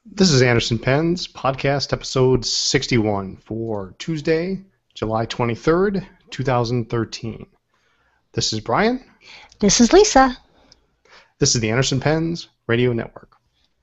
This is Anderson Penn's podcast episode 61 for Tuesday, July 23rd, 2013. This is Brian. This is Lisa. This is the Anderson Penn's Radio Network.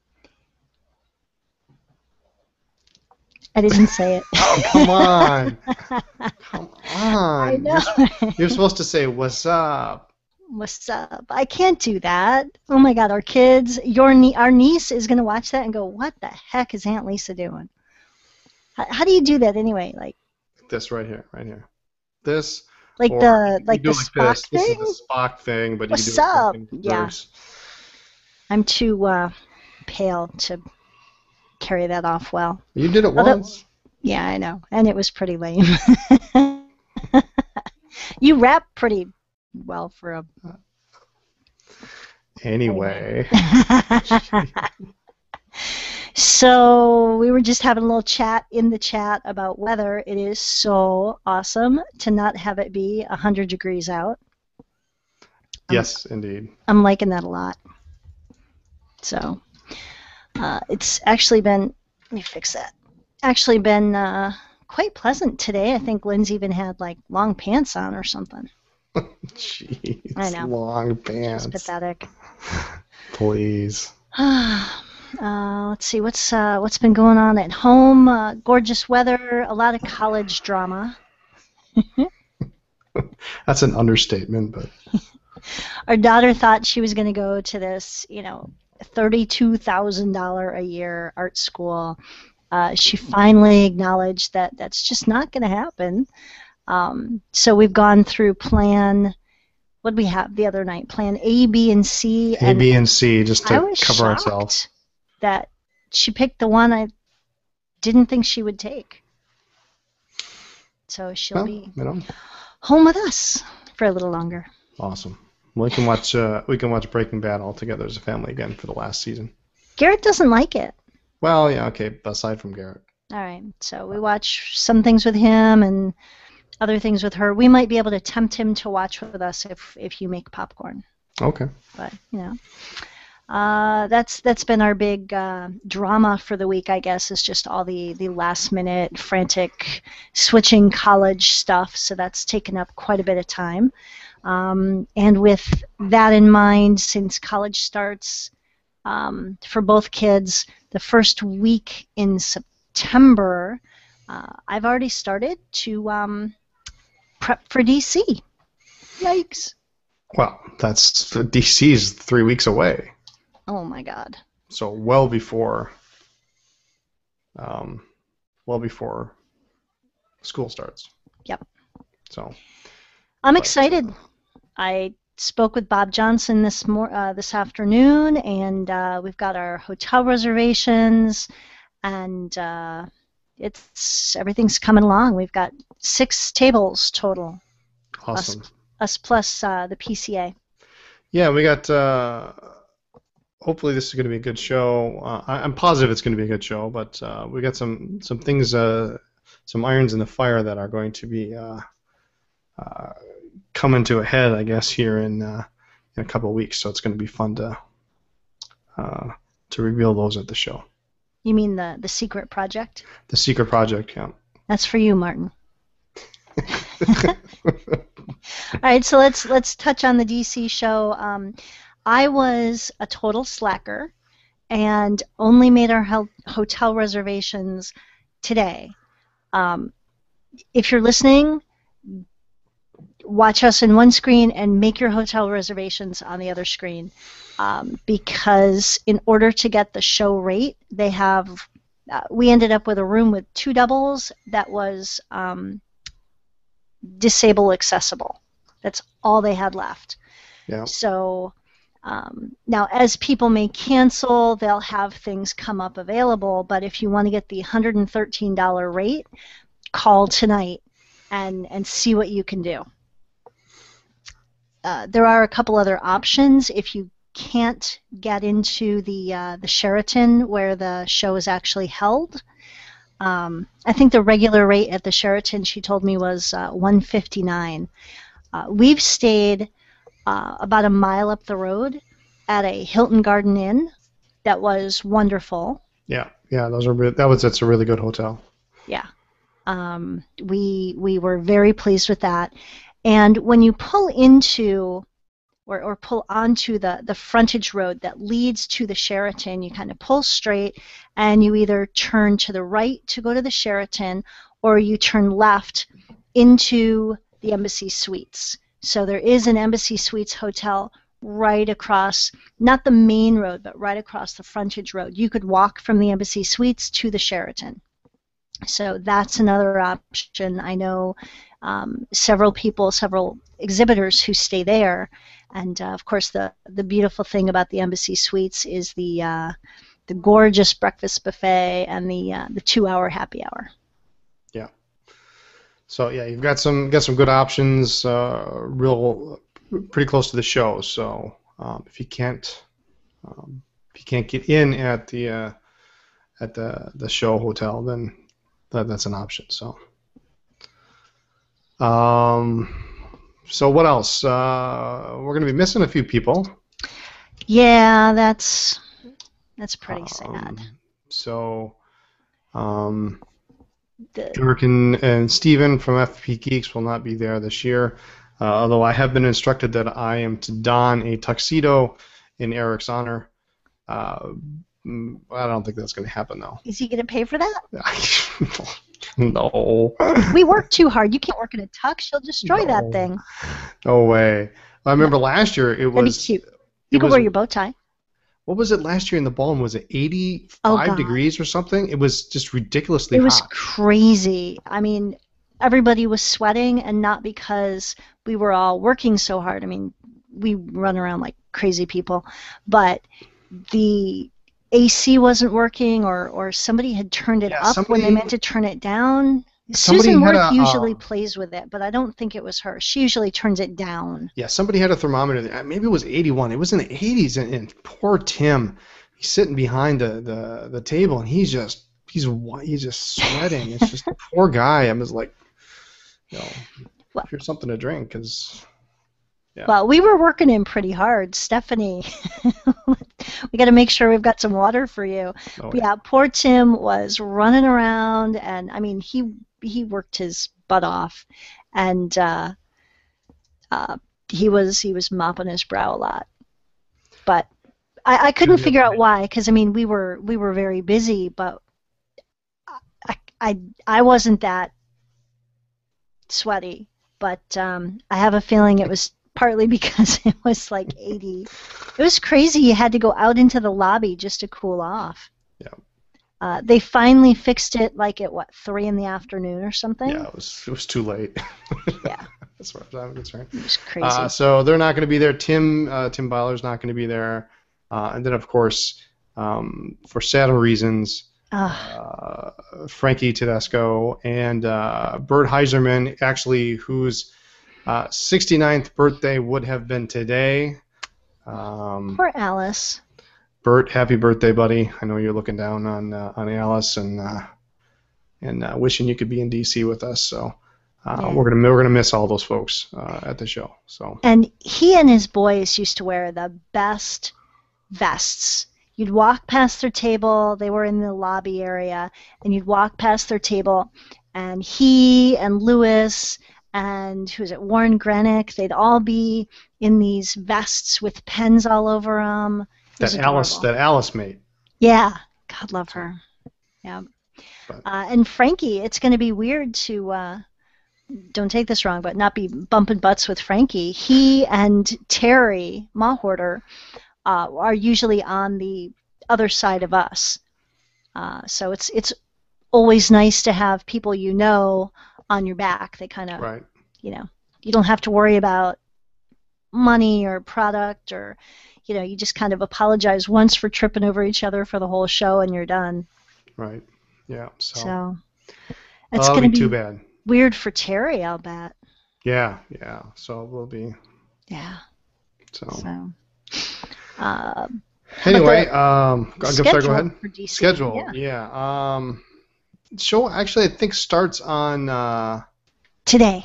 I didn't say it. Oh, come on. Come on. I know. You're supposed to say, what's up? What's up? I can't do that. Oh my God, our kids, our niece is going to watch that and go, what the heck is Aunt Lisa doing? How do you do that anyway? Like this right here. This. Like the Spock thing? This is the Spock thing, but what's you do up? it in Yeah. reverse. I'm too pale to carry that off well. You did it once. Yeah, I know. And it was pretty lame. You rap pretty well for a... Anyway. So we were just having a little chat in the chat about weather. It is so awesome to not have it be 100 degrees out. Yes, indeed. I'm liking that a lot. So it's actually been, let me fix that, actually been quite pleasant today. I think Lynn's even had like long pants on or something. Jeez, I know. long pants. It's pathetic. Please. Let's see, what's been going on at home? Gorgeous weather, a lot of college drama. That's an understatement, but... Our daughter thought she was going to go to this, $32,000 a year art school. She finally acknowledged that that's just not going to happen. So we've gone through plan, what did we have the other night? Plan A, B, and C. A, B, and C, just to I was cover shocked ourselves. that she picked the one I didn't think she would take. So she'll be home with us for a little longer. Awesome. We can watch Breaking Bad all together as a family again for the last season. Garrett doesn't like it. Well, yeah, okay, aside from Garrett. All right, so we watch some things with him and other things with her. We might be able to tempt him to watch with us if you make popcorn. Okay. But, that's been our big drama for the week, I guess, is just all the last-minute, frantic, switching college stuff. So that's taken up quite a bit of time. And with that in mind, since college starts for both kids, the first week in September, I've already started to prep for DC. Yikes. Well, DC's 3 weeks away. Oh my God. So well before school starts. Yep. So I'm excited. I spoke with Bob Johnson this afternoon, and we've got our hotel reservations, and everything's coming along. We've got 6 tables total. awesome. Us plus the PCA. Yeah, we got. Hopefully, this is going to be a good show. I'm positive it's going to be a good show, but we got some things, some irons in the fire that are going to be coming to a head, I guess, here in a couple of weeks. So it's going to be fun to reveal those at the show. You mean the secret project? The secret project, yeah. That's for you, Martin. All right, so let's touch on the DC show. I was a total slacker and only made our hotel reservations today. If you're listening, watch us in one screen and make your hotel reservations on the other screen, because in order to get the show rate, they have. We ended up with a room with 2 doubles that was disable accessible. That's all they had left. Yeah. So now, as people may cancel, they'll have things come up available. But if you want to get the $113 rate, call tonight and see what you can do. There are a couple other options if you can't get into the Sheraton where the show is actually held. I think the regular rate at the Sheraton, she told me, was $159. We've stayed about a mile up the road at a Hilton Garden Inn that was wonderful. Yeah. That's a really good hotel. Yeah. We were very pleased with that. And when you pull into or pull onto the frontage road that leads to the Sheraton, you kind of pull straight and you either turn to the right to go to the Sheraton or you turn left into the Embassy Suites. So there is an Embassy Suites hotel right across, not the main road, but right across the frontage road. You could walk from the Embassy Suites to the Sheraton. So that's another option. I know several exhibitors who stay there. And of course, the beautiful thing about the Embassy Suites is the gorgeous breakfast buffet and the 2-hour happy hour. Yeah. So yeah, you've got some good options, pretty close to the show. So if you can't get in at the show hotel, then that's an option. So. So what else? We're going to be missing a few people. Yeah, that's pretty sad. So, Dirk and Steven from FP Geeks will not be there this year, although I have been instructed that I am to don a tuxedo in Eric's honor. I don't think that's going to happen, though. Is he going to pay for that? No. We work too hard. You can't work in a tux. You'll destroy that thing. No way. I remember last year it was... That'd be cute. You could wear your bow tie. What was it last year in the ballroom? Was it 85 degrees or something? It was just ridiculously hot. It was crazy. I mean, everybody was sweating, and not because we were all working so hard. I mean, we run around like crazy people. But the AC wasn't working, or somebody had turned it up when they meant to turn it down. Susan Worth usually plays with it, but I don't think it was her. She usually turns it down. Yeah, somebody had a thermometer there. Maybe it was 81. It was in the 80s, and poor Tim, he's sitting behind the table, and he's just sweating. It's just a poor guy. I'm just like, here's something to drink, because. Yeah. Well, we were working him pretty hard, Stephanie. We got to make sure we've got some water for you. Oh, yeah, poor Tim was running around, and I mean, he worked his butt off, and he was mopping his brow a lot. But I couldn't figure out why, because I mean, we were very busy, but I wasn't that sweaty. But I have a feeling it was partly because it was like 80. It was crazy. You had to go out into the lobby just to cool off. Yeah. They finally fixed it like at 3 in the afternoon or something. Yeah, it was too late. Yeah. As far as I'm concerned. It was crazy. So they're not going to be there. Tim Byler's not going to be there. And then of course, for sad reasons, Frankie Tedesco and Bert Heiserman, actually, whose 69th birthday would have been today. Poor Alice. Bert, happy birthday, buddy! I know you're looking down on Alice and wishing you could be in DC with us. So we're gonna miss all those folks at the show. So. And he and his boys used to wear the best vests. You'd walk past their table. They were in the lobby area, and you'd walk past their table, and he and Lewis and Warren Grenick, they'd all be in these vests with pens all over them. That Alice made. Yeah, God love her. Yeah. And Frankie, it's going to be weird to, don't take this wrong, but not be bumping butts with Frankie. He and Terry Mahorter are usually on the other side of us. So it's always nice to have people on your back. They kind of, right. You don't have to worry about money or product, or, you just kind of apologize once for tripping over each other for the whole show and you're done. Right. Yeah. So it's going to be too bad. Weird for Terry, I'll bet. Yeah. Yeah. So we'll be. Yeah. So. Anyway, go ahead. Schedule. Yeah. Show actually I think starts on today.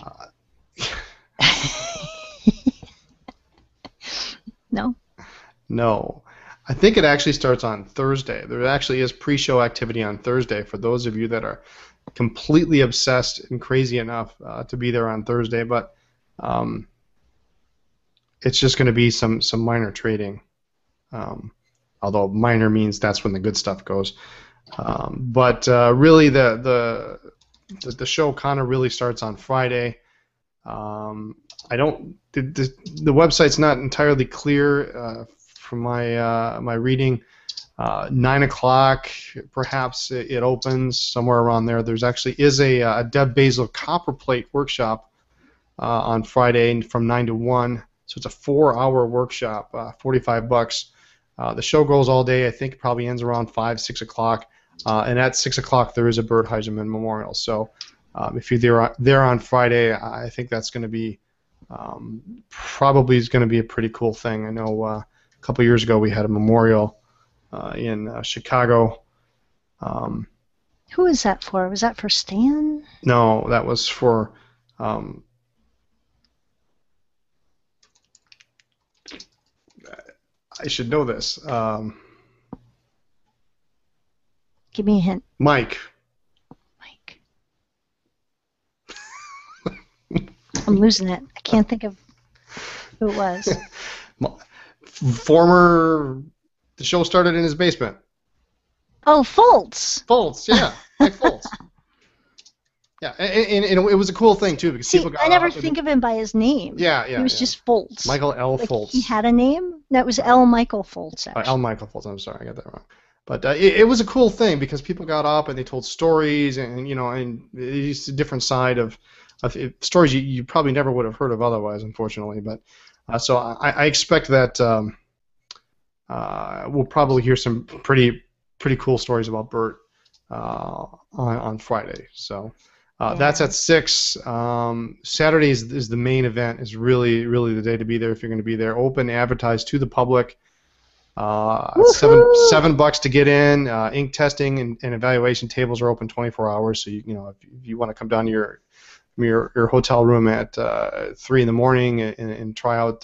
No. No. I think it actually starts on Thursday. There actually is pre-show activity on Thursday for those of you that are completely obsessed and crazy enough to be there on Thursday. But um, it's just going to be some minor trading. Although minor means that's when the good stuff goes. But really, the show kind of really starts on Friday. I don't. The website's not entirely clear from my reading. 9 o'clock, perhaps it opens somewhere around there. There's actually is a Deb Basil copperplate workshop on Friday from 9 to 1. So it's a 4-hour workshop, $45. The show goes all day. I think it probably ends around 5, 6 o'clock. And at 6 o'clock there is a Bert Heiserman memorial. So if you're there on Friday, I think that's going to be probably is going to be a pretty cool thing. I know a couple years ago we had a memorial in Chicago. Who is that for? Was that for Stan? No, that was for I should know this. Give me a hint. Mike. Mike. I'm losing it. I can't think of who it was. The show started in his basement. Oh, Foltz. Foltz, yeah. Mike Foltz. Yeah, and it was a cool thing, too, because people got I never think of him by his name. Yeah. He was just Foltz. Michael L. Foltz. He had a name? That was L. Michael Foltz, actually. L. Michael Foltz, I'm sorry, I got that wrong. But it was a cool thing because people got up and they told stories and it's a different side of stories you probably never would have heard of otherwise, unfortunately. But so I expect that we'll probably hear some pretty cool stories about Bert on Friday. So that's at 6. Saturday is the main event. Is really the day to be there if you're going to be there. Open, advertised to the public. $7 to get in. Ink testing and evaluation tables are open 24 hours. So if you want to come down to your hotel room at 3 in the morning and try out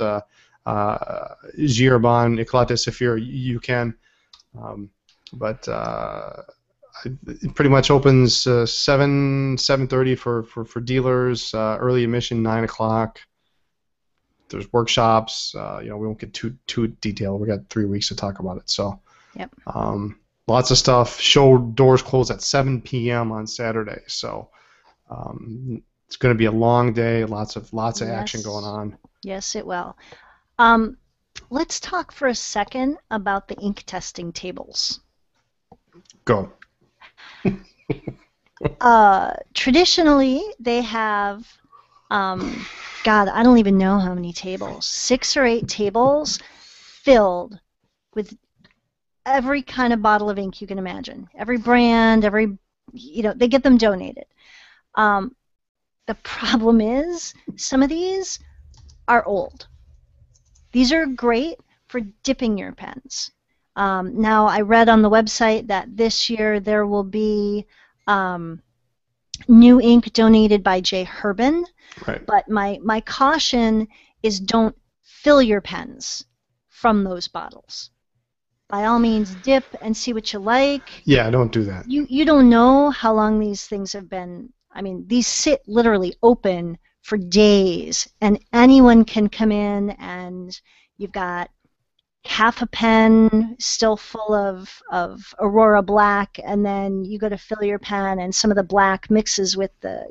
Girbon, Eclat de Saphir, you can. But it pretty much opens 7:30 for dealers. Early admission 9 o'clock. There's workshops. We won't get too detailed. We got 3 weeks to talk about it. So, yep. Lots of stuff. Show doors close at 7 p.m. on Saturday. So, it's going to be a long day. Lots of action going on. Yes, it will. Let's talk for a second about the ink testing tables. Go. Traditionally, they have. God, I don't even know how many tables. 6 or 8 tables filled with every kind of bottle of ink you can imagine. Every brand, they get them donated. The problem is some of these are old. These are great for dipping your pens. Now, I read on the website that this year there will be new ink donated by Jay Herbin. Right. But my caution is don't fill your pens from those bottles. By all means, dip and see what you like. Yeah, don't do that. You don't know how long these things have been. I mean, these sit literally open for days, and anyone can come in, and you've got half a pen still full of Aurora Black, and then you go to fill your pen, and some of the black mixes with the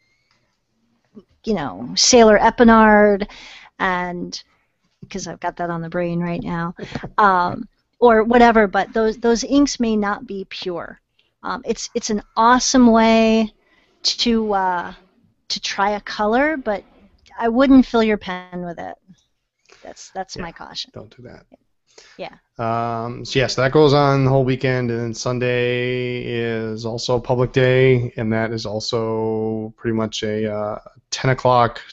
Sailor Epinard, and because I've got that on the brain right now, or whatever. But those inks may not be pure. It's an awesome way to try a color, but I wouldn't fill your pen with it. That's my caution. Don't do that. Yeah. So that goes on the whole weekend, and then Sunday is also public day, and that is also pretty much a 10 o'clock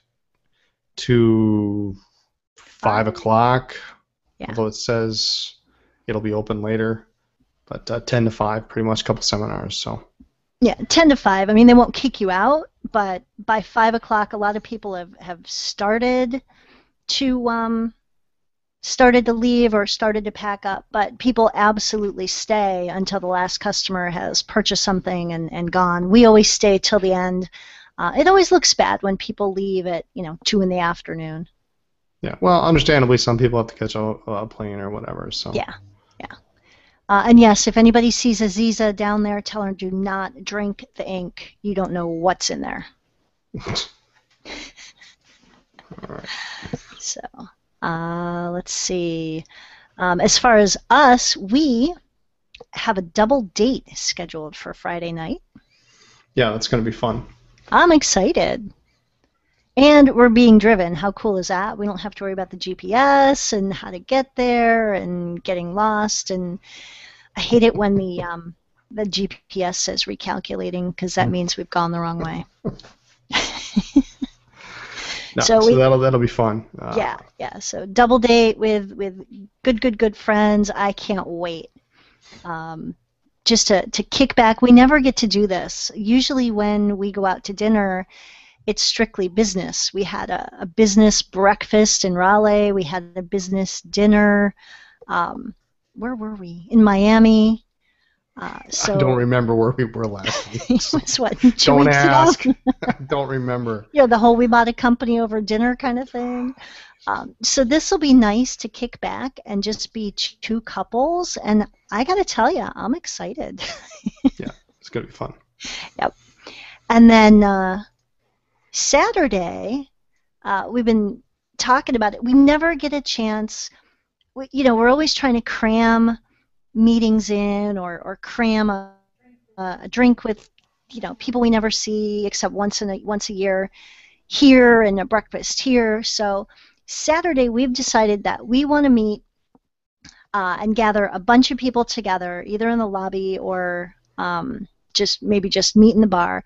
to 5 o'clock, although it says it'll be open later, but 10 to 5, pretty much a couple seminars. So. Yeah, 10 to 5. I mean, they won't kick you out, but by 5 o'clock, a lot of people have started to started to leave or started to pack up, but people absolutely stay until the last customer has purchased something and gone. We always stay till the end. It always looks bad when people leave at 2 in the afternoon. Yeah, well, understandably, some people have to catch a plane or whatever. So Yeah, yeah. And yes, if anybody sees Aziza down there, tell her do not drink the ink. You don't know what's in there. All right. So, let's see. As far as us, we have a double date scheduled for Friday night. Yeah, that's going to be fun. I'm excited. And we're being driven. How cool is that? We don't have to worry about the GPS and how to get there and getting lost. And I hate it when the GPS says recalculating, because that means we've gone the wrong way. No, so that'll be fun. Yeah. So double date with good friends. I can't wait. Just to kick back. We never get to do this. Usually when we go out to dinner, it's strictly business. We had a business breakfast in Raleigh. We had a business dinner. Where were we? In Miami. So I don't remember where we were last week. It was what, 2 Don't weeks ask. ago? I don't remember. Yeah, the whole we bought a company over dinner kind of thing. So this will be nice to kick back and just be two couples. And I got to tell you, I'm excited. Yeah, it's going to be fun. Yep. And then Saturday, we've been talking about it. We never get a chance. We're always trying to cram meetings in or cram a drink with people we never see except once a year here and a breakfast here. So Saturday we've decided that we want to meet and gather a bunch of people together, either in the lobby or just meet in the bar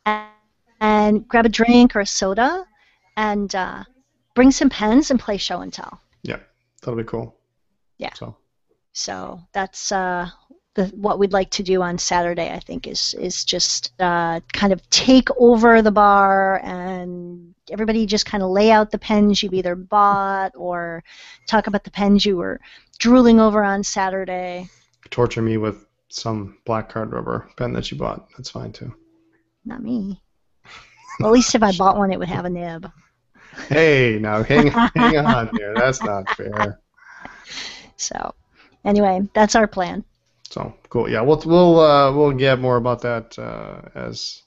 and grab a drink or a soda and bring some pens and play show and tell. Yeah, that'll be cool. Yeah. So that's what we'd like to do on Saturday, I think, is just kind of take over the bar and everybody just kind of lay out the pens you've either bought or talk about the pens you were drooling over on Saturday. Torture me with some black card rubber pen that you bought. That's fine, too. Not me. Well, at least if I bought one, it would have a nib. Hey, now hang on here. That's not fair. So, anyway, that's our plan. So cool. Yeah, we'll get more about that as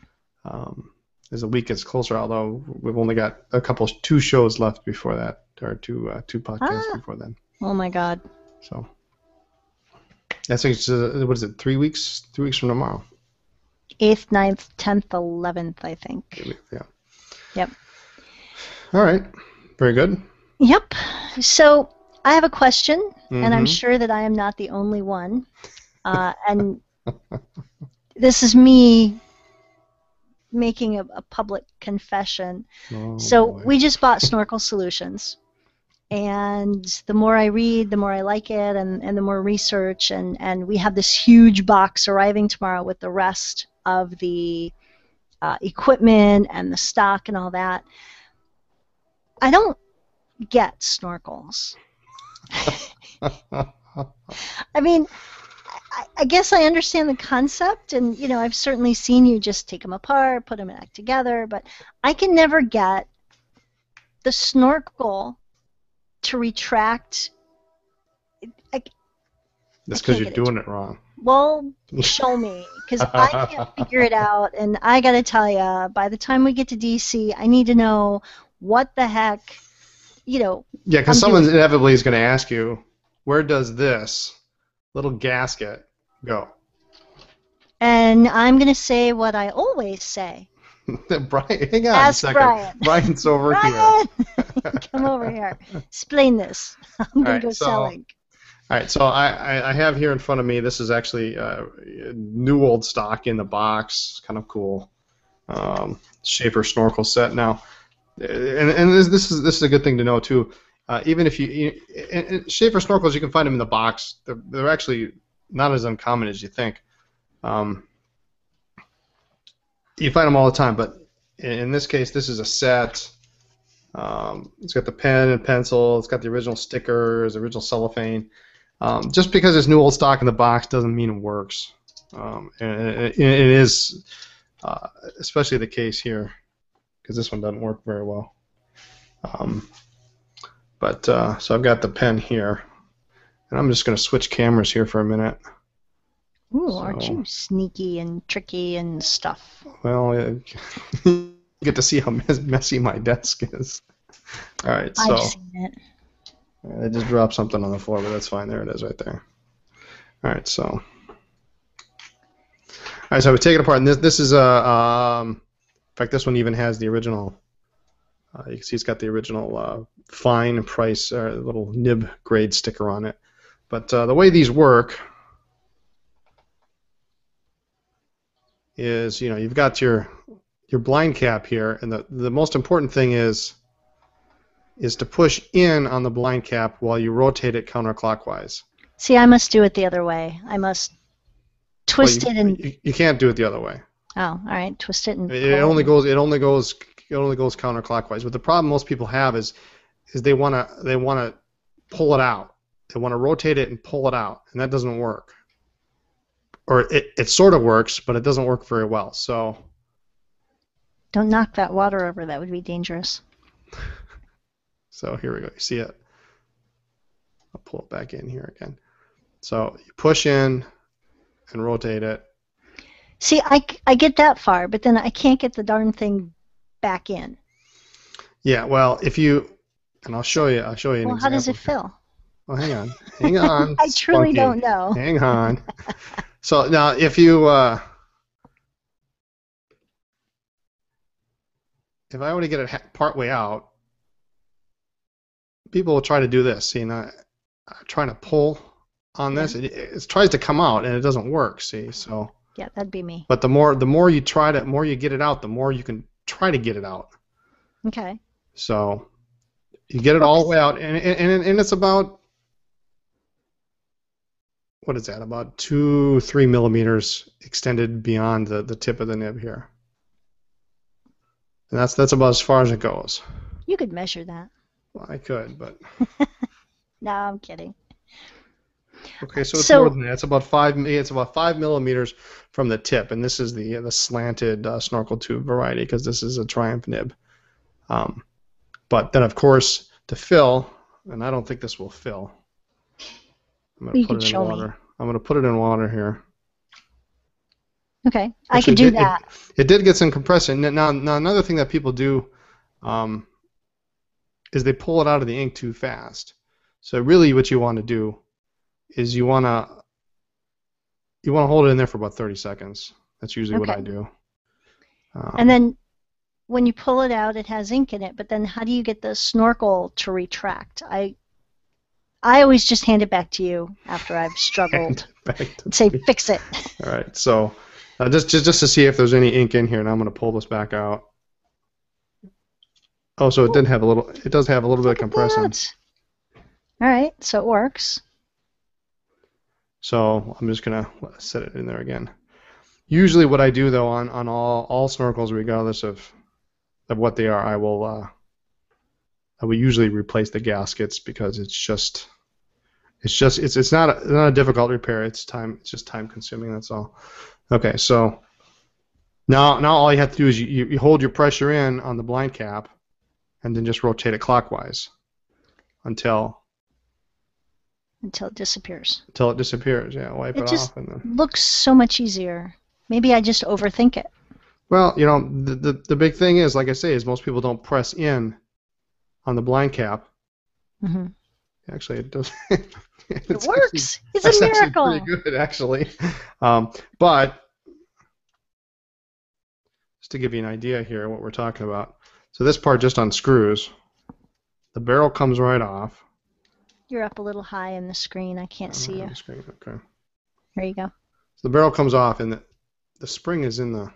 the week gets closer. Although we've only got two shows left before that, or two podcasts before then. Oh my God. So I think it's what is it? 3 weeks? 3 weeks from tomorrow. 8th, 9th, 10th, 11th, I think. Yeah. Yep. All right. Very good. Yep. So I have a question, Mm-hmm. and I'm sure that I am not the only one. And this is me making a public confession. Oh, so boy. we just bought Snorkel Solutions. And the more I read, the more I like it, and the more research. And we have this huge box arriving tomorrow with the rest of the equipment and the stock and all that. I don't get snorkels. I mean, I guess I understand the concept, and I've certainly seen you just take them apart, put them back together, but I can never get the snorkel to retract. That's because you're doing it wrong. Well, show me, because I can't figure it out, and I got to tell you, by the time we get to DC, I need to know what the heck, Yeah, because someone inevitably is going to ask you, where does this little gasket go? And I'm going to say what I always say. Brian, hang on Ask a second. Brian. Brian's over Brian! here. Come over here. Explain this. I'm going to go selling. All right, so I have here in front of me, this is actually new old stock in the box. Kind of cool. Schaefer snorkel set. Now, and this is a good thing to know, too. Even if and Schaefer snorkels, you can find them in the box. They're actually not as uncommon as you think. You find them all the time, but in this case, this is a set. It's got the pen and pencil. It's got the original stickers, original cellophane. Just because it's new old stock in the box doesn't mean it works. And it is especially the case here, because this one doesn't work very well. So I've got the pen here, and I'm just going to switch cameras here for a minute. Ooh, aren't you sneaky and tricky and stuff? Well, you get to see how messy my desk is. All right, so I've seen it. I just dropped something on the floor, but that's fine. There it is right there. All right, so I would take it apart, and this is in fact, this one even has the original. You can see it's got the original fine price little nib grade sticker on it. But the way these work is, you've got your blind cap here, and the most important thing is to push in on the blind cap while you rotate it counterclockwise. See, I must do it the other way. I must twist it and. You can't do it the other way. Oh, all right. Twist it and. It only goes counterclockwise. But the problem most people have is they want to pull it out. They want to rotate it and pull it out, and that doesn't work. Or it sort of works, but it doesn't work very well. So don't knock that water over. That would be dangerous. So here we go. You see it? I'll pull it back in here again. So you push in and rotate it. See, I get that far, but then I can't get the darn thing back in. Yeah, well, and I'll show you an example. Well, how does it feel? Well, hang on. I truly don't know. Hang on. So now, if I were to get it part way out, people will try to do this. See, now trying to pull on this, it tries to come out and it doesn't work. See, so. Yeah, that'd be me. But the more you try to, more you get it out, the more you can try to get it out. Okay. So you get it all the way out, and it's about, what is that? About 2-3 millimeters extended beyond the tip of the nib here. And that's about as far as it goes. You could measure that. Well, I could, but. No, I'm kidding. Okay, so it's more than that. It's about 5 millimeters from the tip, and this is the slanted snorkel tube variety, because this is a Triumph nib. But then, of course, to fill, and I don't think this will fill. I'm going to put it in water. I'm going to put it in water here. Okay, I could do that. It did get some compression. Now, another thing that people do is they pull it out of the ink too fast. So really, what you want to do is you want to hold it in there for about 30 seconds. That's usually what I do. And then when you pull it out, it has ink in it. But then how do you get the snorkel to retract? I always just hand it back to you after I've struggled. Say, fix it. All right. So just to see if there's any ink in here, and I'm going to pull this back out. Oh, so it does have a little bit of compression. All right. So it works. So I'm just going to set it in there again. Usually what I do, though, on all snorkels, regardless of what they are, I will usually replace the gaskets, because it's not a difficult repair. It's just time consuming. That's all. Okay, so now all you have to do is you hold your pressure in on the blind cap, and then just rotate it clockwise until it disappears. Until it disappears, yeah. Wipe it off. And then looks so much easier. Maybe I just overthink it. Well, the big thing is, like I say, is most people don't press in on the blind cap. Mm-hmm. Actually, it does. It works. It's a miracle. It's pretty good, actually. But just to give you an idea here, what we're talking about. So this part just unscrews. The barrel comes right off. You're up a little high in the screen. I can't see you. Screen. Okay. There you go. So the barrel comes off, and the spring is in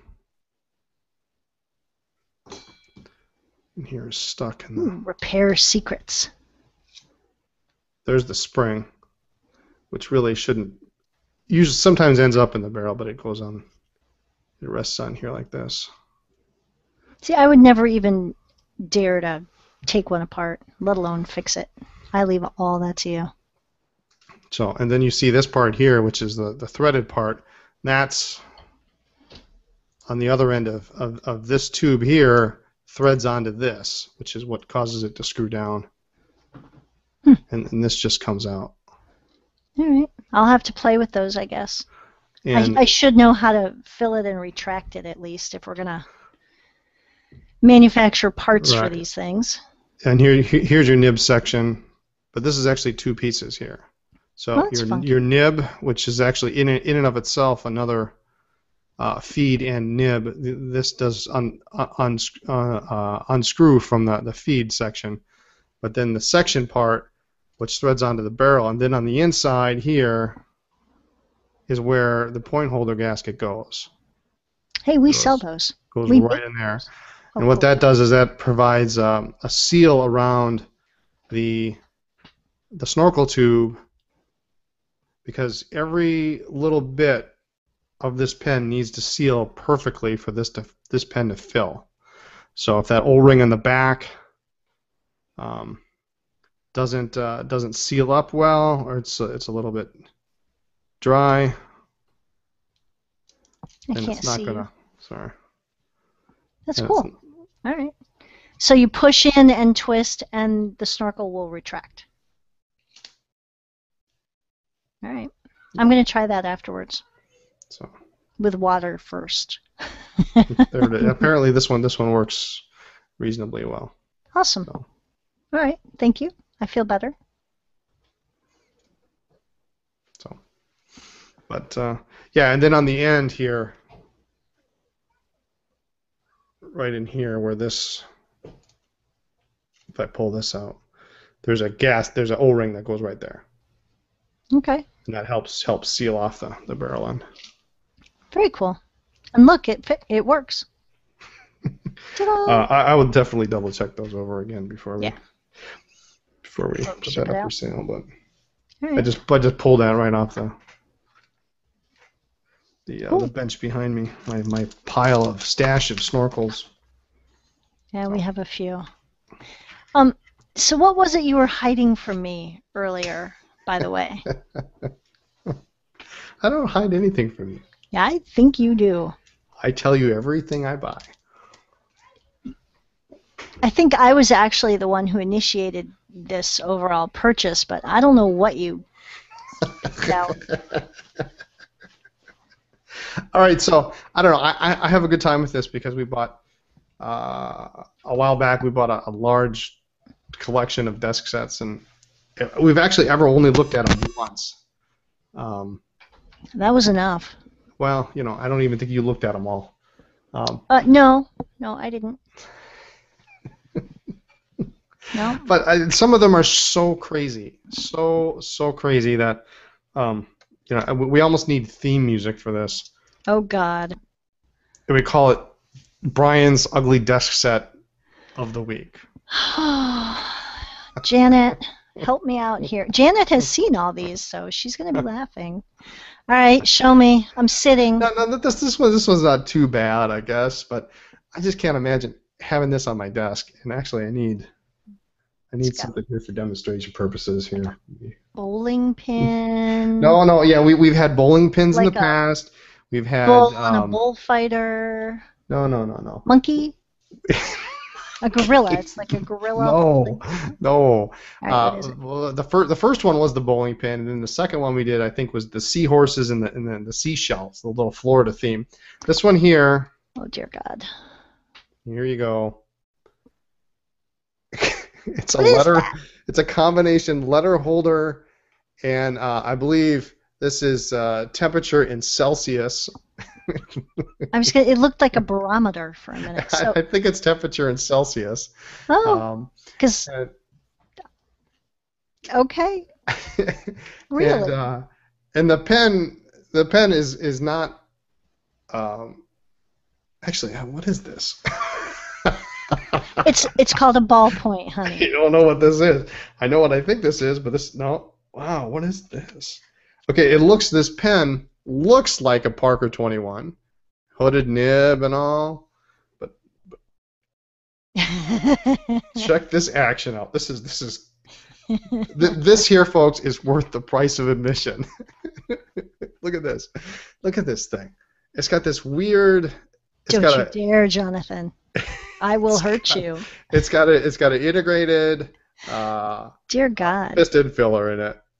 here is stuck in the. Repair secrets. There's the spring, which really shouldn't. Usually, sometimes ends up in the barrel, but it goes on. It rests on here like this. See, I would never even dare to take one apart, let alone fix it. I leave all that to you. So, and then you see this part here, which is the threaded part. That's on the other end of this tube here, threads onto this, which is what causes it to screw down. And this just comes out. All right. I'll have to play with those, I guess. And I should know how to fill it and retract it at least if we're going to manufacture parts for Right. these things. And here's your nib section, but this is actually two pieces here. So Oh, that's fun. your nib, which is actually in and of itself another feed and nib. This does unscrew from the feed section, but then the section part, which threads onto the barrel, and then on the inside here is where the point holder gasket goes. Hey, we sell those. Goes We right make in there. those. And what cool. that does is that provides a seal around the snorkel tube, because every little bit of this pen needs to seal perfectly for this pen to fill. So if that O-ring on the back doesn't seal up well, or it's a little bit dry, I then can't it's not see. gonna. Sorry. That's And cool. it's- All right. So you push in and twist, and the snorkel will retract. All right. I'm going to try that afterwards So with water first. there it is. Apparently this one works reasonably well. Awesome. So. All right. Thank you. I feel better. So, but yeah, and then on the end here, right in here where this, if I pull this out, there's an O-ring that goes right there, Okay. and that helps seal off the barrel end. Very cool. And look, it works. Ta-da! I would definitely double check those over again before we Yeah. put ship that it up for out. sale. But All I right. just pulled that right off the Cool. bench behind me. My pile of stash of snorkels. Yeah, we have a few. So what was it you were hiding from me earlier, by the way? I don't hide anything from you. Yeah, I think you do. I tell you everything I buy. I think I was actually the one who initiated this overall purchase, but I don't know what you picked out. All right, so I don't know. I have a good time with this because we bought a while back. We bought a large collection of desk sets, and we've actually ever only looked at them once. That was enough. Well, I don't even think you looked at them all. No, I didn't. No. But some of them are so crazy, so crazy that we almost need theme music for this. Oh God. And we call it Brian's Ugly Desk Set of the Week. Janet, help me out here. Janet has seen all these, so she's gonna be laughing. All right, show me. I'm sitting. No, this one's not too bad, I guess, but I just can't imagine having this on my desk. And actually, I need something here for demonstration purposes here. Bowling pin. No, yeah, we've had bowling pins in Like the a past. We've had Bull and a bullfighter. No. Monkey. A gorilla. It's like a gorilla. No. All right, what is it? Well, the first one was the bowling pin, and then the second one we did, I think, was the seahorses and the seashells, the little Florida theme. This one here. Oh dear God. Here you go. It's a What is letter. that? It's a combination letter holder, and I believe this is temperature in Celsius. It looked like a barometer for a minute. So, I think it's temperature in Celsius. because And, okay, really, and the pen is not. Actually, what is this? it's called a ballpoint, honey. I don't know what this is. I know what I think this is, but no. Wow, what is this? Okay, this pen looks like a Parker 21, hooded nib and all, but Check this action out. This here, folks, is worth the price of admission. Look at this. Look at this thing. It's got this weird. Don't you dare, Jonathan. I will hurt you. It's got an integrated. Dear God. Piston filler in it.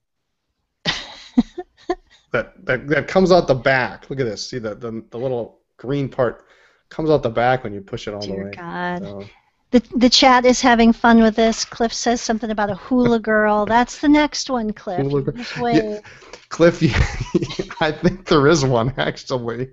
that comes out the back. Look at this. See the little green part comes out the back when you push it all the way. Dear God. So. The chat is having fun with this. Cliff says something about a hula girl. That's the next one, Cliff. Yeah. Cliff, I think there is one actually.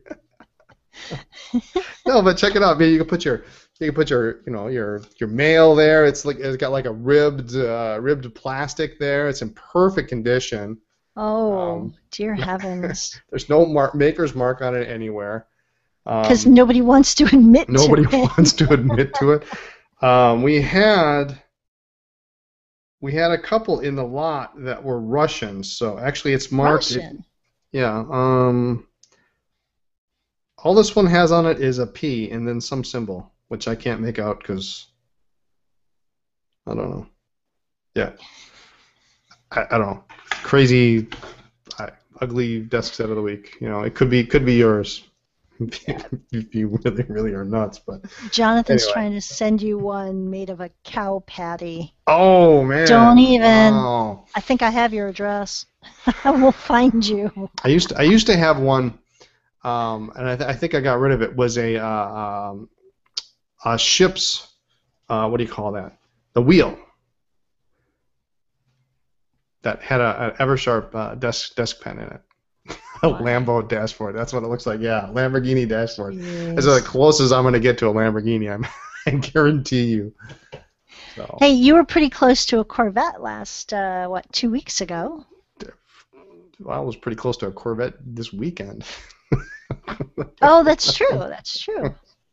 No, but check it out. Man, you can put your your mail there. It's got like a ribbed plastic there. It's in perfect condition. Oh, dear heavens! There's no maker's mark on it anywhere. Because nobody wants to admit. Nobody wants to admit to it. We had a couple in the lot that were Russian, so actually it's marked. Russian. All this one has on it is a P and then some symbol, which I can't make out because I don't know. Yeah, I don't know. Crazy, ugly desk set of the week. It could be yours. If you really are nuts, but Jonathan's anyway. Trying to send you one made of a cow patty. Oh man! Don't even. Wow. I think I have your address. I will find you. I used to have one, and I think I got rid of it. Was a ship's what do you call that? The wheel that had an Eversharp desk pen in it. A Lambo dashboard. That's what it looks like. Yeah, Lamborghini dashboard. Yes. That's the closest I'm going to get to a Lamborghini. I guarantee you. So. Hey, you were pretty close to a Corvette last 2 weeks ago. Well, I was pretty close to a Corvette this weekend. Oh, that's true. That's true.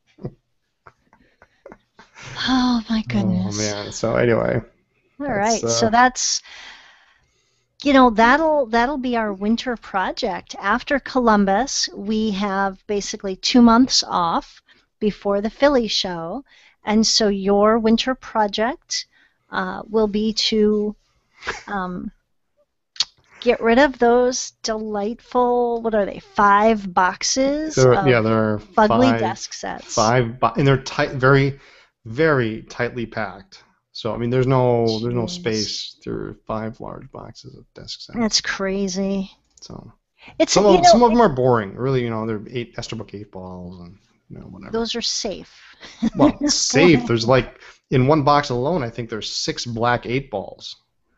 Oh my goodness. Oh man. So anyway. All right. So that's. That'll be our winter project. After Columbus, we have basically 2 months off before the Philly show, and so your winter project will be to get rid of those delightful, what are they, 5 boxes there of are ugly desk sets. And they're tight, very, very tightly packed. So I mean, there's no space through 5 large boxes of desk sets. That's crazy. So some of them are boring. Really, they're Esterbrook 8 balls and whatever. Those are safe. Well, safe. There's in one box alone, I think there's 6 black 8 balls.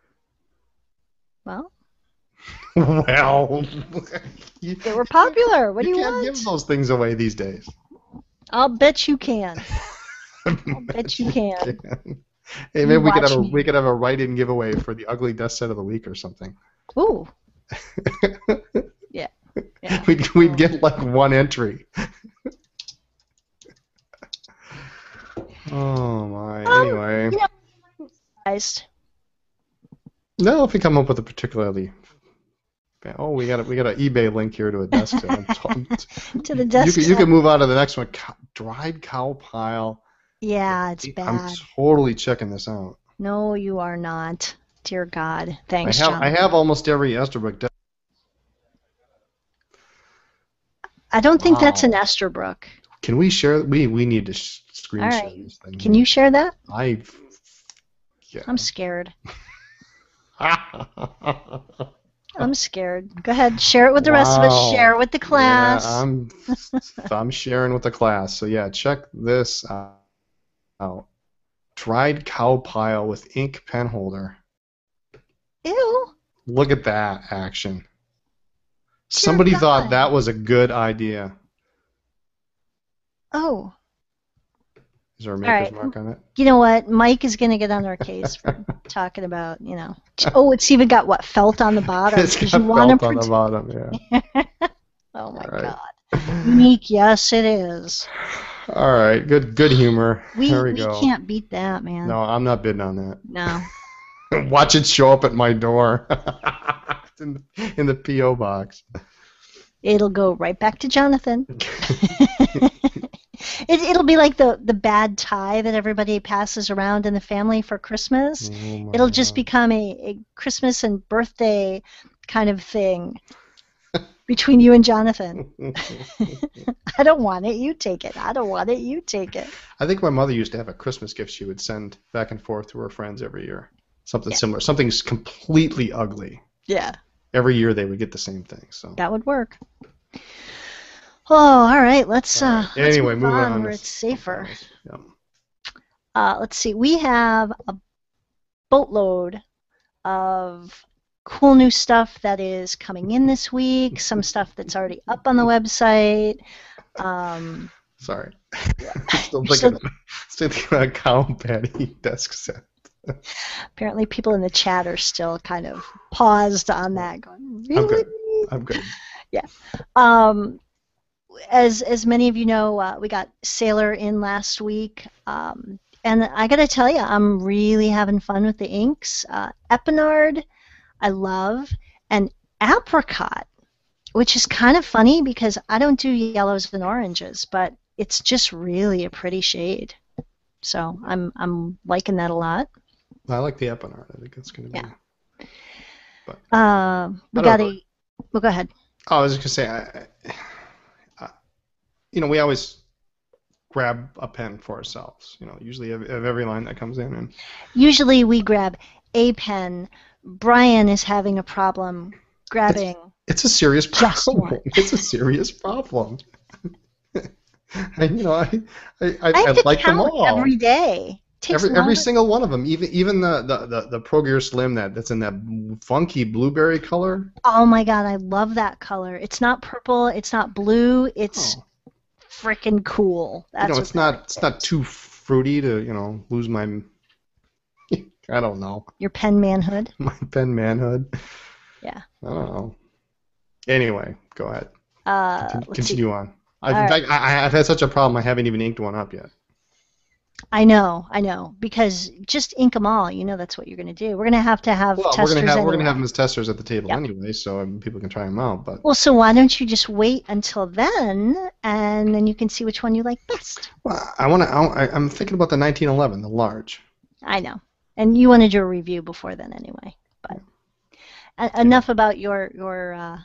Well. Well. They were popular. What do you want? You can't give those things away these days. I'll bet you can. I'll bet you can. Hey, maybe we could have a write-in giveaway for the ugly desk set of the week or something. Ooh. Yeah. We'd get 1 entry. Oh my. Anyway. No, if we come up with a particularly. Oh, we got an eBay link here to a desk set. To the desk set. You can move on to the next one. Dried cow pile. Yeah, it's bad. I'm totally checking this out. No, you are not. Dear God. Thanks, John. I have almost every Esterbrook desk. I don't think that's an Esterbrook. Can we share? We need to screen share this thing. Can you share that? Yeah. I'm scared. I'm scared. Go ahead, share it with the rest of us. Share it with the class. Yeah, I'm sharing with the class. So yeah, check this out. Dried cow pile with ink pen holder. Ew. Look at that action. Somebody thought that was a good idea. Oh. Is there a maker's mark on it? You know what? Mike is going to get on our case for talking about, Oh, it's even got, felt on the bottom. It's got felt on the bottom, yeah. Oh, my God. Unique, yes, it is. All right, good humor. There we go. We can't beat that, man. No, I'm not bidding on that. No. Watch it show up at my door. in the P.O. box. It'll go right back to Jonathan. It'll be like the bad tie that everybody passes around in the family for Christmas. Oh my It'll just God. become a Christmas and birthday kind of thing between you and Jonathan. I don't want it, you take it. I don't want it, you take it. I think my mother used to have a Christmas gift she would send back and forth to her friends every year. Something Yeah. similar. Something's completely ugly. Yeah, Every year they would get the same thing. So. that would work. Oh, all right. Let's All right. let's Anyway, move moving on on where to it's safer. something else. Let's see. We have a boatload of cool new stuff that is coming in this week. Some stuff that's already up on the website. Sorry. Yeah. still You're still- thinking about cow patty desk set. Apparently, people in the chat are still kind of paused on that, going, I'm "Really?" good. I'm good. As many of you know, we got Sailor in last week, and I got to tell you, I'm really having fun with the inks. Epinard, I love, and Apricot, which is kind of funny because I don't do yellows and oranges, but it's just really a pretty shade. So I'm liking that a lot. I like the Epinard. I think it's going to be. Yeah. But We I got don't a. Well, go ahead. I was just going to say, we always grab a pen for ourselves. Usually of every line that comes in, and Usually we grab a pen. Brian is having a problem grabbing. it's a serious Just problem. one. It's a serious problem. And I have to like them count all. every day. Takes Every longer. single one of them, even the Pro Gear Slim that's in that funky blueberry color. Oh my god, I love that color. It's not purple. It's not blue. It's Oh. freaking cool. That's It's not too fruity to lose my I don't know, your pen manhood. my pen manhood. Yeah. I don't know. Anyway, go ahead. Let's see. Continue on. All In right. fact, I've had such a problem. I haven't even inked one up yet. I know, because just ink them all. That's what you're going to do. We're going to have Well, testers we're gonna anyway. have them as testers at the table Yep. anyway, so people can try them out. But Well, so why don't you just wait until then, and then you can see which one you like best. well, I'm thinking about the 1911, the large. I know. And you wanted your review before then anyway. But enough about your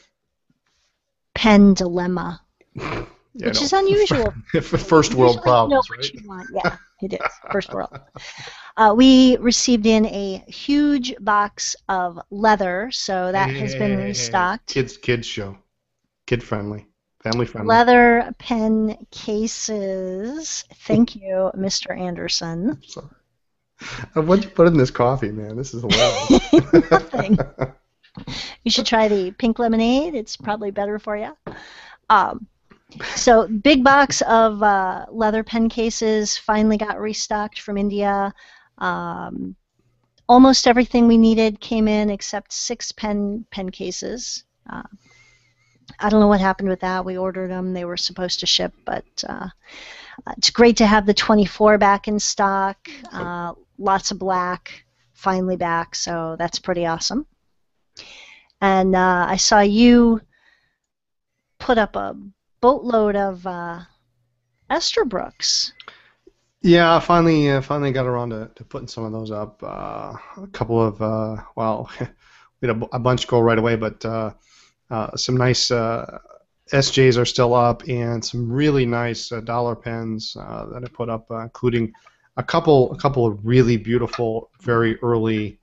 pen dilemma, Yeah, which no. is unusual. First world Usually you know problems, what right? you want. Yeah, it is. First world. We received in a huge box of leather, so that has been restocked. Kids show, kid friendly, family friendly. Leather pen cases. Thank you, Mr. Anderson. Sorry. What'd you put in this coffee, man? This is hilarious. Nothing. You should try the pink lemonade. It's probably better for you. So big box of leather pen cases finally got restocked from India. Almost everything we needed came in except 6 pen cases. I don't know what happened with that. We ordered them. They were supposed to ship, but it's great to have the 24 back in stock. Lots of black finally back, so that's pretty awesome. And I saw you put up a boatload of Esterbrooks. Yeah, I finally got around to putting some of those up. A couple of we had a bunch go right away, but some nice SJs are still up, and some really nice dollar pens that I put up, including a couple of really beautiful, very early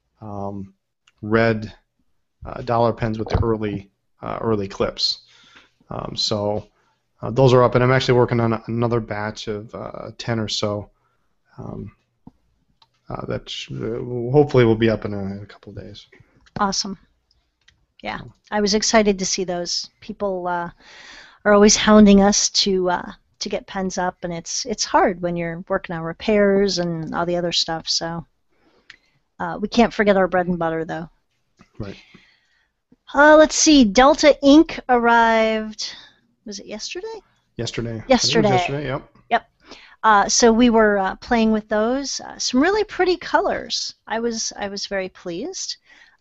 red dollar pens with the early clips. So those are up, and I'm actually working on another batch of 10 or so that hopefully will be up in a couple of days. Awesome. Yeah, I was excited to see those. People are always hounding us to get pens up, and it's hard when you're working on repairs and all the other stuff. So we can't forget our bread and butter, though. Right. Let's see. Delta Ink arrived. Was it yesterday? Yesterday. Yesterday. I think it was yesterday. Yep. So we were playing with those. Some really pretty colors. I was very pleased.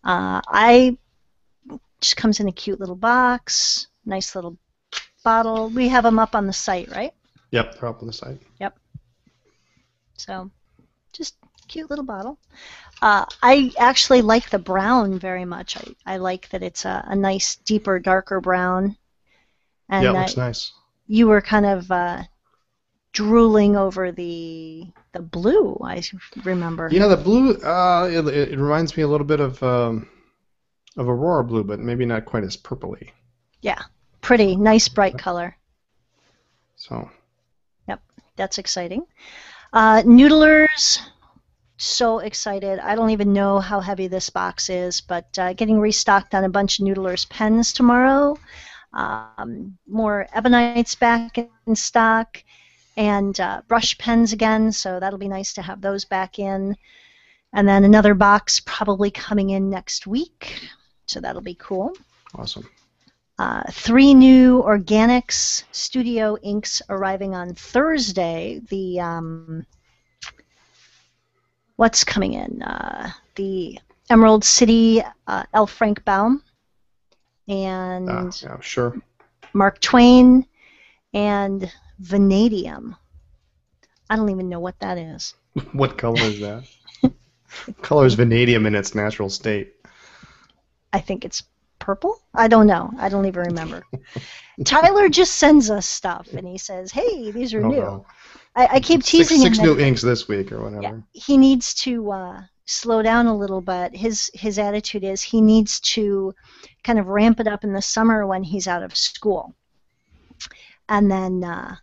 Just comes in a cute little box. Nice little bottle. We have them up on the site, right? Yep, they're up on the site. Yep. So, just cute little bottle. I actually like the brown very much. I like that it's a nice, deeper, darker brown. Yeah, And it looks nice. you were kind of drooling over the blue, I remember. Yeah, the blue. It reminds me a little bit of Aurora blue, but maybe not quite as purpley. Yeah, pretty, nice, bright color. So. Yep, that's exciting. Noodlers, so excited. I don't even know how heavy this box is, but getting restocked on a bunch of Noodlers pens tomorrow. More Ebonites back in stock, and brush pens again, so that'll be nice to have those back in. And then another box probably coming in next week, so that'll be cool. Awesome. 3 new Organics Studio inks arriving on Thursday. The what's coming in? The Emerald City L. Frank Baum and Yeah, sure. Mark Twain and Vanadium. I don't even know what that is. What color is that? What color is vanadium in its natural state? I think it's purple? I don't know. I don't even remember. Tyler just sends us stuff, and he says, hey, these are new. No. I keep teasing six him. New inks this week or whatever. Yeah, he needs to slow down a little bit. His attitude is he needs to kind of ramp it up in the summer when he's out of school. And then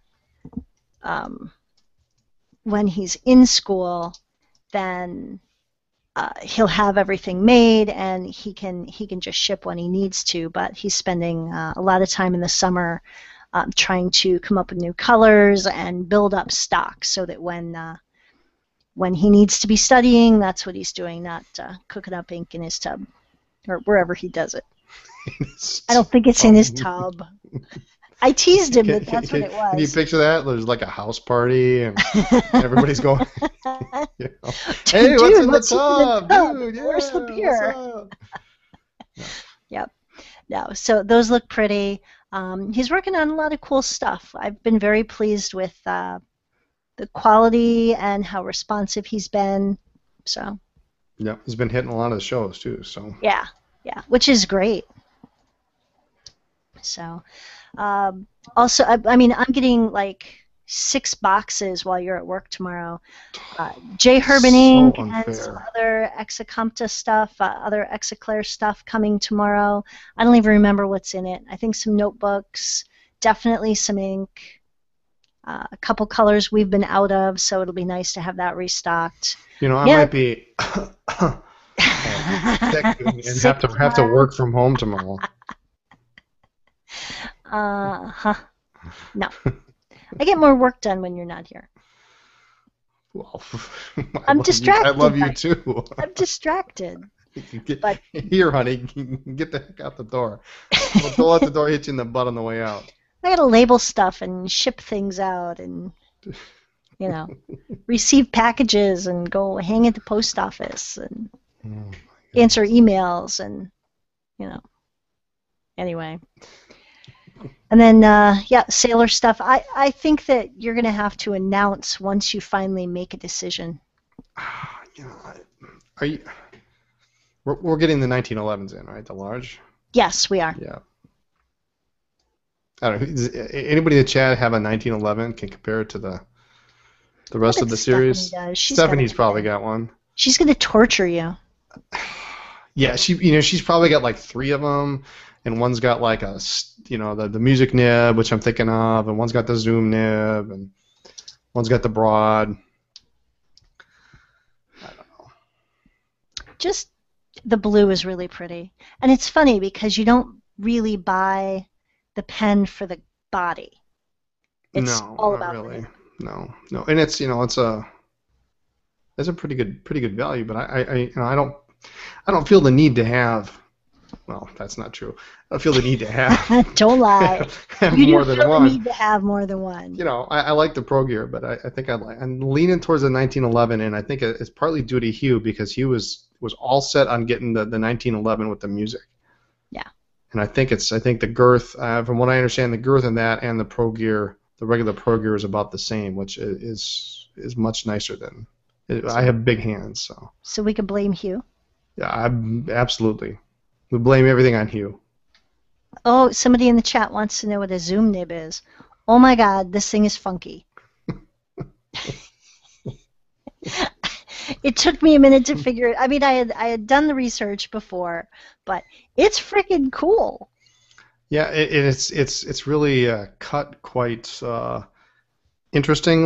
when he's in school, then he'll have everything made and he can just ship when he needs to. But he's spending a lot of time in the summer trying to come up with new colors and build up stock so that when he needs to be studying, that's what he's doing, not cooking up ink in his tub or wherever he does it. I don't think it's in his tub. I teased him that that's what it was. Can you picture that? There's like a house party and everybody's going, you know, hey, what's in the tub? Dude, yeah, where's the beer? Yep. No, so those look pretty. He's working on a lot of cool stuff. I've been very pleased with the quality and how responsive he's been. So. Yeah, he's been hitting a lot of the shows too. So. Yeah, which is great. So. Also, I mean, I'm getting like 6 boxes while you're at work tomorrow. J. Herbin Ink and some other Exacompta stuff, other Exaclair stuff coming tomorrow. I don't even remember what's in it. I think some notebooks, definitely some ink, a couple colors we've been out of, so it'll be nice to have that restocked. You know, I might be sick and have to work from home tomorrow. No. I get more work done when you're not here. Well, I'm distracted. I love you too. I'm distracted. But here, honey, get the heck out the door. Don't let the door hit you in the butt on the way out. I gotta label stuff and ship things out and, you know, receive packages and go hang at the post office and answer emails and, you know, anyway. And then, Sailor stuff. I think that you're going to have to announce once you finally make a decision. You know, we're getting the 1911s in, right? The large? Yes, we are. Yeah. I don't know. Does anybody in the chat have a 1911? Can compare it to the rest of the series? Stephanie's probably got one. She's going to torture you. Yeah, she's probably got like 3 of them. And one's got like the music nib, which I'm thinking of, and one's got the zoom nib, and one's got the broad. I don't know. Just the blue is really pretty. And it's funny because you don't really buy the pen for the body. It's all about really. No. And it's it's a pretty good value, but I don't feel the need to have. Well, that's not true. I feel the need to have. Don't lie. have you more do than feel one. the need to have more than one. You know, I like the Pro Gear, but I think I'm leaning towards the 1911, and I think it's partly due to Hugh because he was all set on getting the 1911 with the music. Yeah. And I think the girth, from what I understand, the girth in that and the Pro Gear, the regular Pro Gear is about the same, which is much nicer than. I have big hands, so. So we can blame Hugh. Yeah, absolutely. We blame everything on Hugh. Oh, somebody in the chat wants to know what a zoom nib is. Oh my God, this thing is funky. It took me a minute to figure it. I mean, I had done the research before, but it's freaking cool. Yeah, it's really cut quite interesting.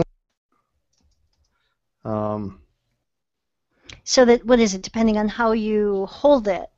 So that, what is it? Depending on how you hold it.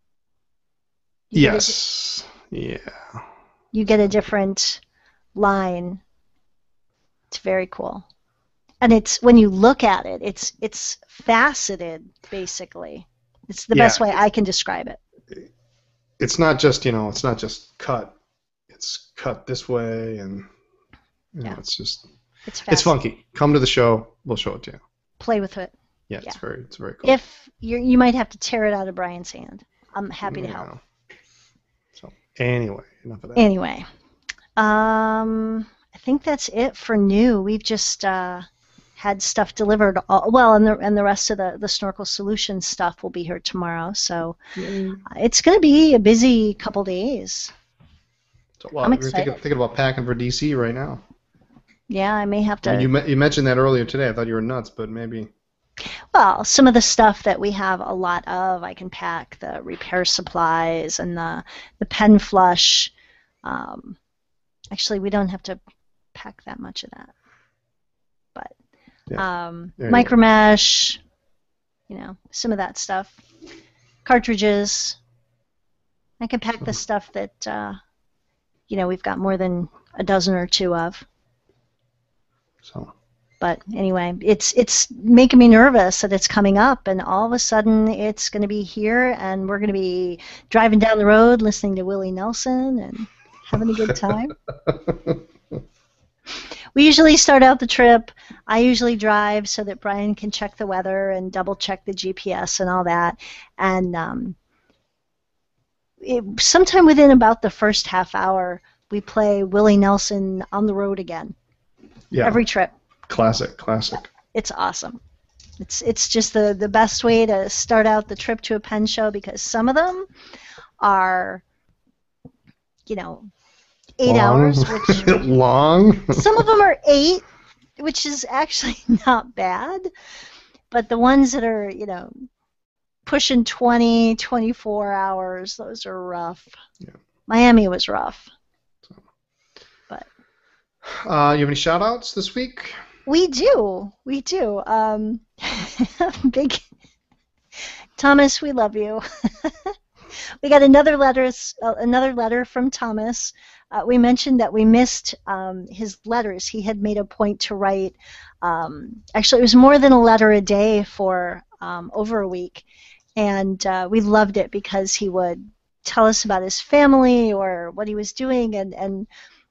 Yes. Yeah. You get a different line. It's very cool. And it's, when you look at it, it's faceted, basically. It's the best way I can describe it. It's not just, it's not just cut. It's cut this way, and it's just, it's funky. Come to the show, we'll show it to you. Play with it. Yeah, it's very cool. If you might have to tear it out of Brian's hand. I'm happy to help. So anyway, enough of that. Anyway, I think that's it for new. We've just had stuff delivered. And the rest of the Snorkel Solutions stuff will be here tomorrow. So it's going to be a busy couple days. So, I'm excited. Thinking about packing for DC right now. Yeah, I may have to. I mean, you mentioned that earlier today. I thought you were nuts, but maybe. Well, some of the stuff that we have a lot of, I can pack the repair supplies and the pen flush. Actually, we don't have to pack that much of that. But micro mesh, some of that stuff. Cartridges. I can pack the stuff that we've got more than a dozen or two of. So. But anyway, it's making me nervous that it's coming up, and all of a sudden it's going to be here, and we're going to be driving down the road listening to Willie Nelson and having a good time. We usually start out the trip. I usually drive so that Brian can check the weather and double check the GPS and all that. And sometime within about the first half hour, we play Willie Nelson on the road again. Yeah. Every trip. Classic. It's awesome. It's just the best way to start out the trip to a pen show, because some of them are, 8 hours. Which, long. Some of them are 8, which is actually not bad. But the ones that are, pushing 20, 24 hours, those are rough. Yeah. Miami was rough. But. You have any shout-outs this week? We do. Big Thomas, we love you. We got another letter from Thomas. We mentioned that we missed his letters. He had made a point to write. Actually, it was more than a letter a day for over a week, and we loved it because he would tell us about his family or what he was doing, and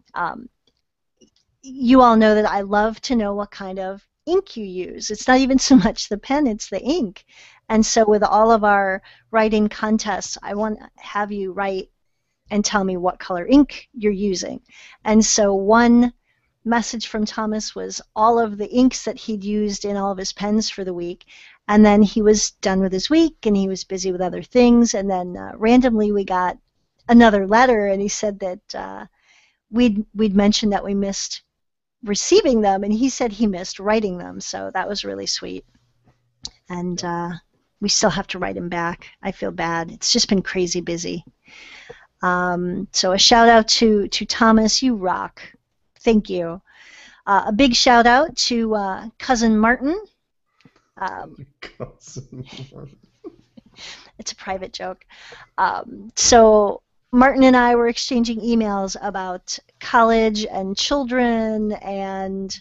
you all know that I love to know what kind of ink you use. It's not even so much the pen, it's the ink. And so with all of our writing contests, I want to have you write and tell me what color ink you're using. And so one message from Thomas was all of the inks that he'd used in all of his pens for the week. And then he was done with his week, and he was busy with other things. And then randomly we got another letter, and he said that we'd mentioned that we missed receiving them, and he said he missed writing them, so that was really sweet. And we still have to write him back. I feel bad. It's just been crazy busy. So a shout out to Thomas. You rock. Thank you. A big shout out to Cousin Martin. It's a private joke. So Martin and I were exchanging emails about college and children and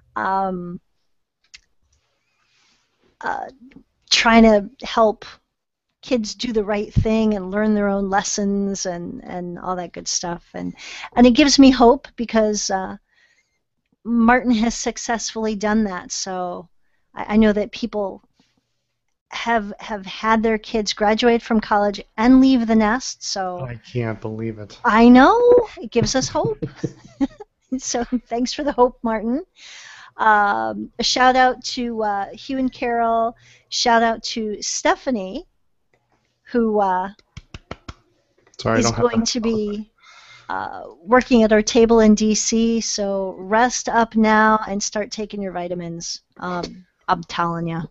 trying to help kids do the right thing and learn their own lessons and all that good stuff. And it gives me hope because Martin has successfully done that. So I know that people have had their kids graduate from college and leave the nest. So I can't believe it. I know. It gives us hope. So thanks for the hope, Martin. A shout out to Hugh and Carol. Shout out to Stephanie, who Sorry, I is don't have going to be working at our table in DC. So rest up now and start taking your vitamins. I'm telling you.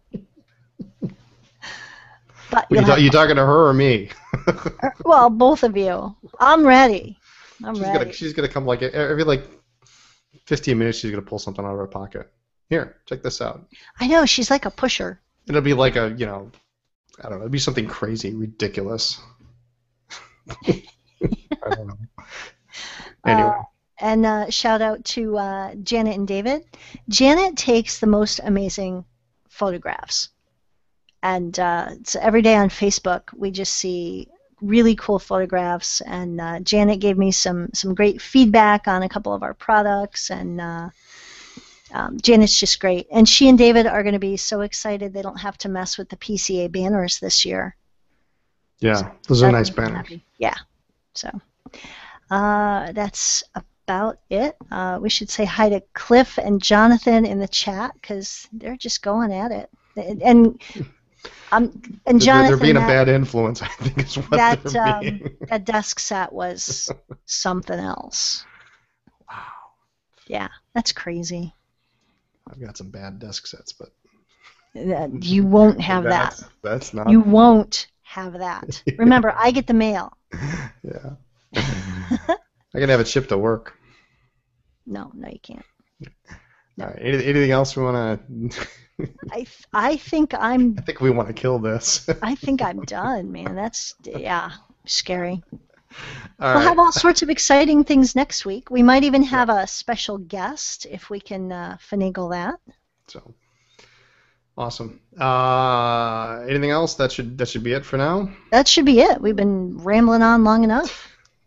But You talking to her or me? well, both of you. I'm ready. She's gonna come like every like 15 minutes. She's gonna pull something out of her pocket. Here, check this out. I know, she's like a pusher. It'll be like a, I don't know. It'll be something crazy, ridiculous. I don't know. Anyway. And shout out to Janet and David. Janet takes the most amazing photographs. And so every day on Facebook, we just see really cool photographs. And Janet gave me some great feedback on a couple of our products. And Janet's just great. And she and David are going to be so excited they don't have to mess with the PCA banners this year. Yeah, so those are nice banners. Happy. Yeah. So that's about it. We should say hi to Cliff and Jonathan in the chat because they're just going at it. And Jonathan, they're being a bad influence, I think, is what they're being. That desk set was something else. Wow. Yeah, that's crazy. I've got some bad desk sets, but you won't have that. That's not. You won't have that. Remember, I get the mail. Yeah. I can have it shipped to work. No, you can't. No. All right. Anything else we want to? I think I'm. I think we want to kill this. I think I'm done, man. That's scary. All We'll have all sorts of exciting things next week. We might even have a special guest if we can finagle that. So awesome. Anything else? That should be it for now. That should be it. We've been rambling on long enough.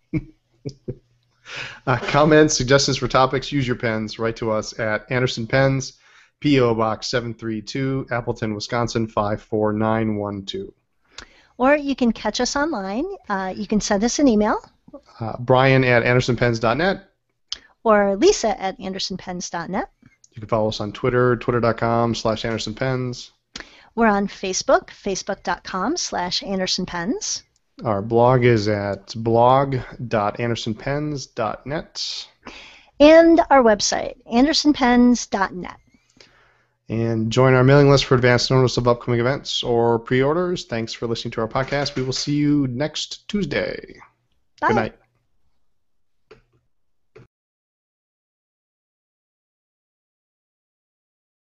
Comments, suggestions for topics, use your pens. Write to us at Anderson Pens, P.O. Box 732, Appleton, Wisconsin 54912. Or you can catch us online. You can send us an email. Brian at AndersonPens.net. Or Lisa at AndersonPens.net. You can follow us on Twitter, twitter.com/AndersonPens. We're on Facebook, facebook.com/AndersonPens. Our blog is at blog.andersonpens.net. And our website, AndersonPens.net. And join our mailing list for advance notice of upcoming events or pre-orders. Thanks for listening to our podcast. We will see you next Tuesday. Bye. Good night.